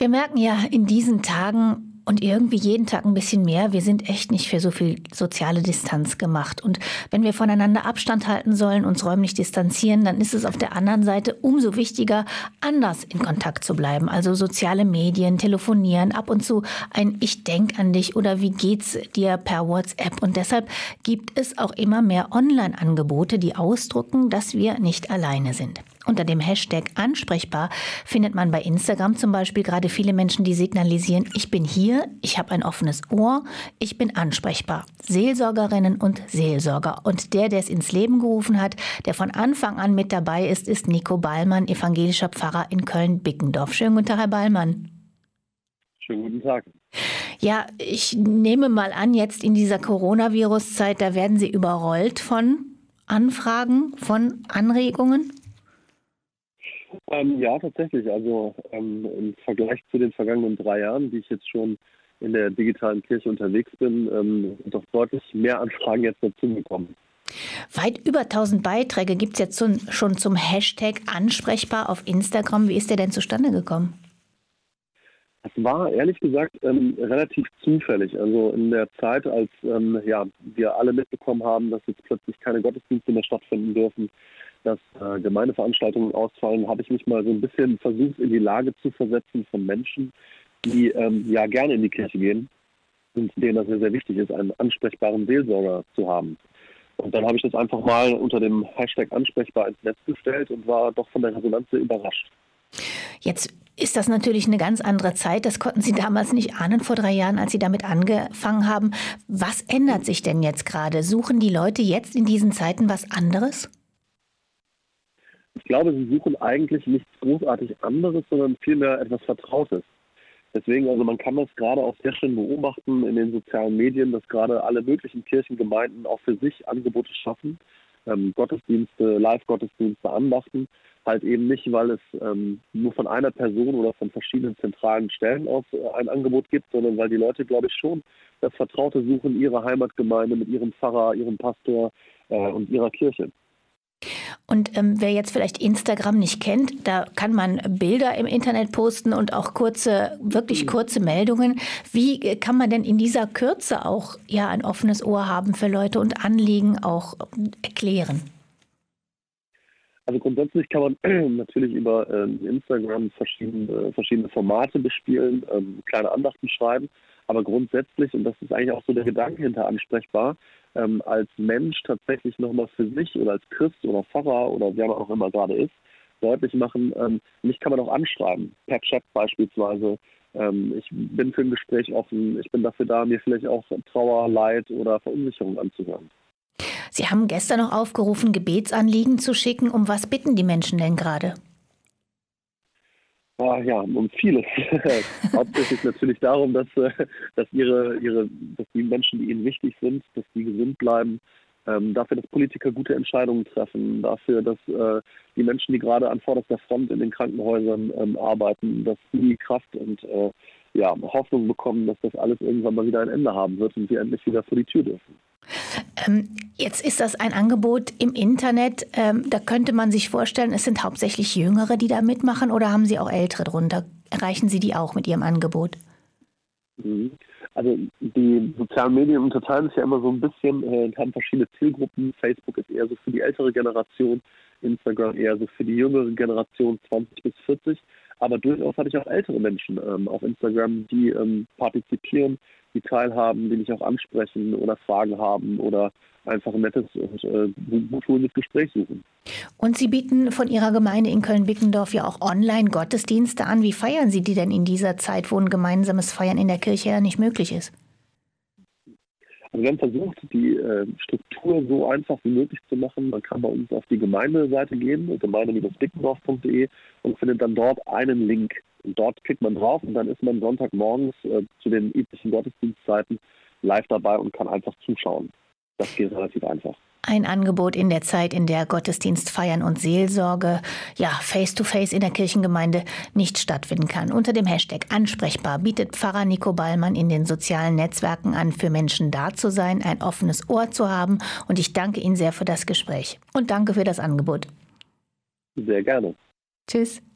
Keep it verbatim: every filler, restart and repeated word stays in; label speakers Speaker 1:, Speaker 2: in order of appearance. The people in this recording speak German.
Speaker 1: Wir merken ja in diesen Tagen und irgendwie jeden Tag ein bisschen mehr, wir sind echt nicht für so viel soziale Distanz gemacht. Und wenn wir voneinander Abstand halten sollen, uns räumlich distanzieren, dann ist es auf der anderen Seite umso wichtiger, anders in Kontakt zu bleiben. Also soziale Medien, telefonieren, ab und zu ein Ich denk an dich oder wie geht's dir per WhatsApp. Und deshalb gibt es auch immer mehr Online-Angebote, die ausdrücken, dass wir nicht alleine sind. Unter dem Hashtag ansprechbar findet man bei Instagram zum Beispiel gerade viele Menschen, die signalisieren, ich bin hier, ich habe ein offenes Ohr, ich bin ansprechbar. Seelsorgerinnen und Seelsorger. Und der, der es ins Leben gerufen hat, der von Anfang an mit dabei ist, ist Nico Ballmann, evangelischer Pfarrer in Köln-Bickendorf. Schönen guten Tag, Herr Ballmann.
Speaker 2: Schönen guten Tag.
Speaker 1: Ja, ich nehme mal an, jetzt in dieser Coronavirus-Zeit, da werden Sie überrollt von Anfragen, von Anregungen?
Speaker 2: Ähm, ja, tatsächlich. Also ähm, im Vergleich zu den vergangenen drei Jahren, die ich jetzt schon in der digitalen Kirche unterwegs bin, ähm, sind doch deutlich mehr Anfragen jetzt dazugekommen.
Speaker 1: Weit über tausend Beiträge gibt es jetzt zum, schon zum Hashtag ansprechbar auf Instagram. Wie ist der denn zustande gekommen?
Speaker 2: Das war ehrlich gesagt ähm, relativ zufällig. Also in der Zeit, als ähm, ja, wir alle mitbekommen haben, dass jetzt plötzlich keine Gottesdienste mehr stattfinden dürfen, dass äh, Gemeindeveranstaltungen ausfallen, habe ich mich mal so ein bisschen versucht, in die Lage zu versetzen von Menschen, die ähm, ja gerne in die Kirche gehen und denen das sehr, sehr wichtig ist, einen ansprechbaren Seelsorger zu haben. Und dann habe ich das einfach mal unter dem Hashtag ansprechbar ins Netz gestellt und war doch von der Resonanz sehr überrascht.
Speaker 1: Jetzt ist das natürlich eine ganz andere Zeit. Das konnten Sie damals nicht ahnen vor drei Jahren, als Sie damit angefangen haben. Was ändert sich denn jetzt gerade? Suchen die Leute jetzt in diesen Zeiten was anderes?
Speaker 2: Ich glaube, sie suchen eigentlich nichts großartig anderes, sondern vielmehr etwas Vertrautes. Deswegen, also man kann das gerade auch sehr schön beobachten in den sozialen Medien, dass gerade alle möglichen Kirchengemeinden auch für sich Angebote schaffen, ähm, Gottesdienste, Live-Gottesdienste, Andachten, halt eben nicht, weil es ähm, nur von einer Person oder von verschiedenen zentralen Stellen aus äh, ein Angebot gibt, sondern weil die Leute, glaube ich, schon das Vertraute suchen, ihrer Heimatgemeinde mit ihrem Pfarrer, ihrem Pastor äh, und ihrer Kirche.
Speaker 1: Und ähm, wer jetzt vielleicht Instagram nicht kennt, da kann man Bilder im Internet posten und auch kurze, wirklich kurze Meldungen. Wie kann man denn in dieser Kürze auch ja ein offenes Ohr haben für Leute und Anliegen auch erklären?
Speaker 2: Also grundsätzlich kann man natürlich über ähm, Instagram verschiedene, verschiedene Formate bespielen, ähm, kleine Andachten schreiben, aber grundsätzlich, und das ist eigentlich auch so der Gedanke hinter ansprechbar, ähm, als Mensch tatsächlich nochmal für sich oder als Christ oder Pfarrer oder wer man auch immer gerade ist, deutlich machen, ähm, mich kann man auch anschreiben, per Chat beispielsweise. Ähm, ich bin für ein Gespräch offen, ich bin dafür da, mir vielleicht auch Trauer, Leid oder Verunsicherung anzuhören.
Speaker 1: Sie haben gestern noch aufgerufen, Gebetsanliegen zu schicken. Um was bitten die Menschen denn gerade?
Speaker 2: Ah, ja, um vieles. Hauptsächlich natürlich darum, dass, äh, dass ihre, ihre, dass die Menschen, die ihnen wichtig sind, dass die gesund bleiben, ähm, dafür, dass Politiker gute Entscheidungen treffen, dafür, dass äh, die Menschen, die gerade an vorderster Front in den Krankenhäusern ähm, arbeiten, dass die Kraft und äh, ja, Hoffnung bekommen, dass das alles irgendwann mal wieder ein Ende haben wird und sie endlich wieder vor die Tür dürfen.
Speaker 1: Ähm, jetzt ist das ein Angebot im Internet. Ähm, da könnte man sich vorstellen, es sind hauptsächlich Jüngere, die da mitmachen, oder haben Sie auch Ältere drunter? Erreichen Sie die auch mit Ihrem Angebot?
Speaker 2: Mhm. Also die sozialen Medien unterteilen sich ja immer so ein bisschen, äh, haben verschiedene Zielgruppen. Facebook ist eher so für die ältere Generation, Instagram eher so für die jüngere Generation zwanzig bis vierzig. Aber durchaus hatte ich auch ältere Menschen ähm, auf Instagram, die ähm, partizipieren, die teilhaben, die mich auch ansprechen oder Fragen haben oder einfach ein nettes und äh, guttuendes Gespräch suchen.
Speaker 1: Und Sie bieten von Ihrer Gemeinde in Köln-Bickendorf ja auch Online-Gottesdienste an. Wie feiern Sie die denn in dieser Zeit, wo ein gemeinsames Feiern in der Kirche ja nicht möglich ist?
Speaker 2: Also wir haben versucht, die äh, Struktur so einfach wie möglich zu machen. Man kann bei uns auf die Gemeindeseite gehen, gemeinde Bindestrich bickendorf punkt de, und findet dann dort einen Link. Und dort klickt man drauf und dann ist man Sonntagmorgens äh, zu den üblichen Gottesdienstzeiten live dabei und kann einfach zuschauen. Das geht relativ einfach.
Speaker 1: Ein Angebot in der Zeit, in der Gottesdienst, Feiern und Seelsorge, ja, face-to-face in der Kirchengemeinde nicht stattfinden kann. Unter dem Hashtag ansprechbar bietet Pfarrer Nico Ballmann in den sozialen Netzwerken an, für Menschen da zu sein, ein offenes Ohr zu haben. Und ich danke Ihnen sehr für das Gespräch. Und danke für das Angebot.
Speaker 2: Sehr gerne.
Speaker 1: Tschüss.